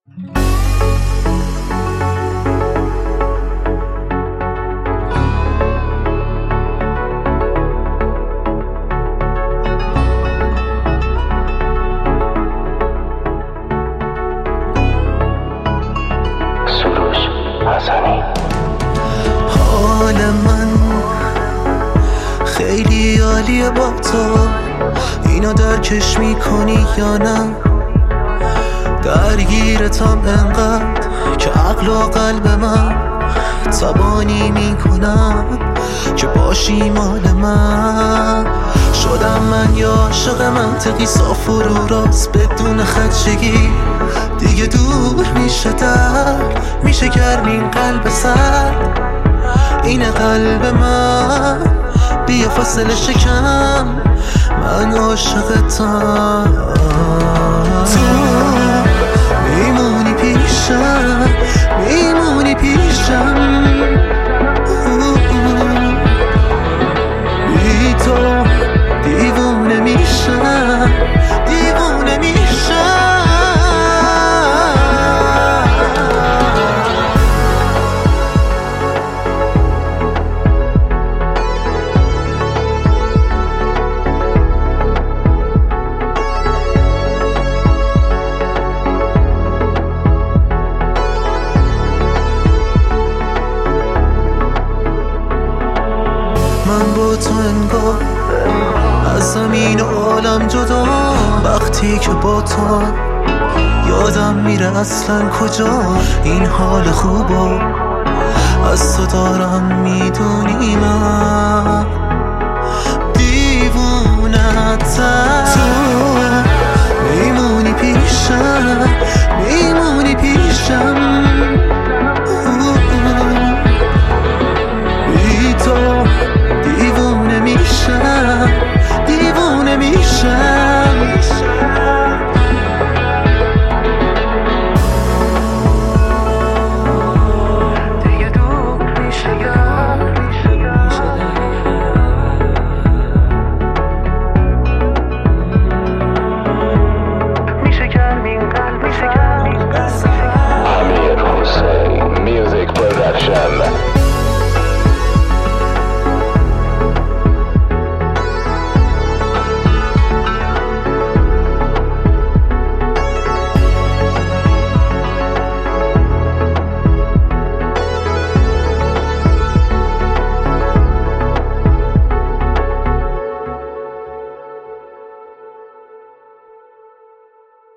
حال من خیلی عالیه با تو، اینو درکش میکنی یا نه؟ درگیرتم انقدر که عقل و قلب من تبانی میکنم که باشی مال من. شدم من یا عاشق منطقی صاف و رو راست بدون خدشگی، دیگه دور میشه میشه گرم این قلب سرد. اینه قلب من، بیا فاصله شکم، من عاشقتم. تو میمونی پیشم، میمونی پیشم، بی تو دیوونه میشم، دیوونه میشم. من با تو انگار از زمین و عالم جدا، وقتی که با تو یادم میره اصلا کجا این حال خوبو از تو دارم. میدونی من دیوونتم، تو میمونی پیشم،